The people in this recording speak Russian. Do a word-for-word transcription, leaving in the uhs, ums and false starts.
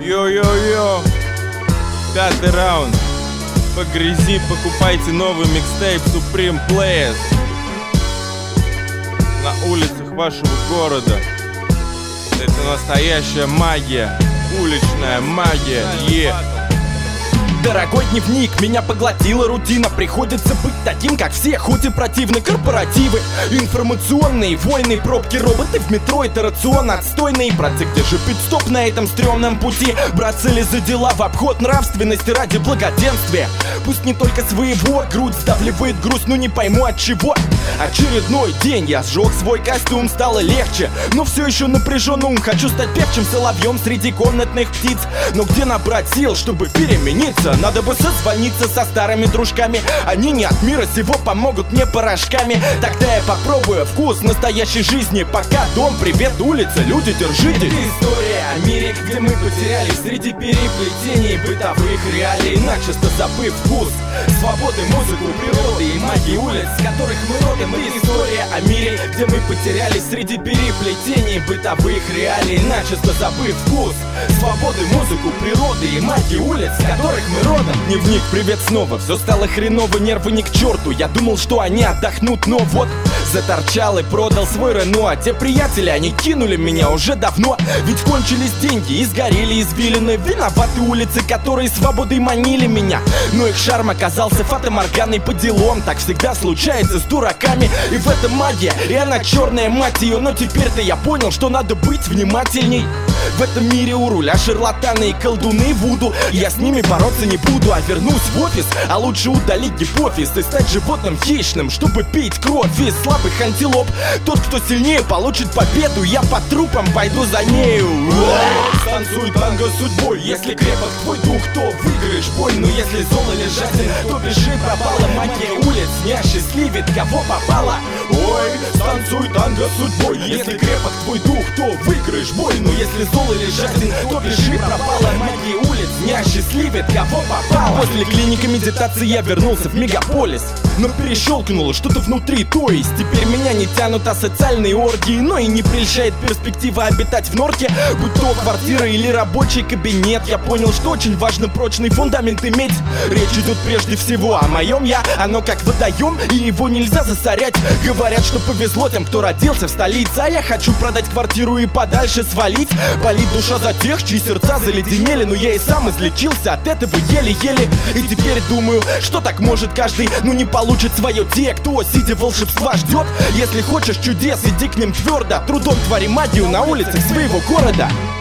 Йо-йо-йо, пятый раунд. По грязи покупайте новый микстейп Supreme Players на улицах вашего города. Это настоящая магия, уличная магия. Yeah. Дорогой дневник, меня поглотила рутина. Приходится быть таким, как все, хоть и противны корпоративы, информационные войны, пробки, роботы в метро. Это рацион отстойный. Братцы, где же пит-стоп на этом стрёмном пути? Браться ли за дела в обход нравственности ради благоденствия? Пусть не только своего, грудь сдавливает грусть, но не пойму от чего. Очередной день, я сжег свой костюм, стало легче, но все еще напряжен ум. Хочу стать певчим соловьем среди комнатных птиц. Но где набрать сил, чтобы перемениться? Надо бы созвониться со старыми дружками. Они не от мира сего, помогут мне порошками. Тогда я попробую вкус настоящей жизни. Пока дом, привет, улица, люди, держите. Это история о мире, где мы потерялись среди переплетений бытовых реалий, начисто забыв вкус свободы, музыку, природы и магии улиц, с которых мы родом. Это история о мире, где мы потерялись среди переплетений бытовых реалий, начисто забыв вкус свободы, музыку, природы и магии улиц, с которых мы родом. Дневник, привет снова. Все стало хреново, нервы ни к черту. Я думал, что они отдохнут, но вот заторчал и продал свой Рено. А те приятели, они кинули меня уже давно. Ведь кончились деньги и сгорели извилины. Виноваты улицы, которые свободой манили меня. Но их шарм оказался фатоморганой по делам. Так всегда случается с дураками. И в этом магия, и она черная, мать ее. Но теперь-то я понял, что надо быть внимательней. В этом мире у руля шарлатаны и колдуны вуду. Я с ними бороться не буду, а вернусь в офис. А лучше удалить гипофиз и стать животным хищным, чтобы пить кровь из слабых антилоп. Тот, кто сильнее, получит победу. Я по трупам пойду за нею. Танцуй танго судьбой. Если крепок твой дух, то выиграешь бой. Но если зол или жаден, то пиши пропала. Магия улиц не осчастливит, кого попало. Ой, танцуй танго судьбой. Если крепок твой дух, то выиграешь бой. Но если зол или жаден, то пиши пропала. Магия улиц не осчастливит, кого попало. После клиники медитации я вернулся в мегаполис, но перещелкнуло что-то внутри. То есть теперь меня не тянут асоциальные оргии, но и не прельщает перспектива обитать в норке. Будь то квартира или рабочий кабинет, я понял, что очень важно прочный фундамент иметь. Речь идет прежде всего о моем я. Оно как водоем, и его нельзя засорять. Говорят, что повезло тем, кто родился в столице. А я хочу продать квартиру и подальше свалить. Болит душа за тех, чьи сердца заледенели. Но я и сам излечился от этого еле-еле. И теперь думаю, что так может каждый, ну не получит свое. Те, кто сидя волшебства ждет. Если хочешь чудес, иди к ним твердо. Трудом твори магию на улицах своего города.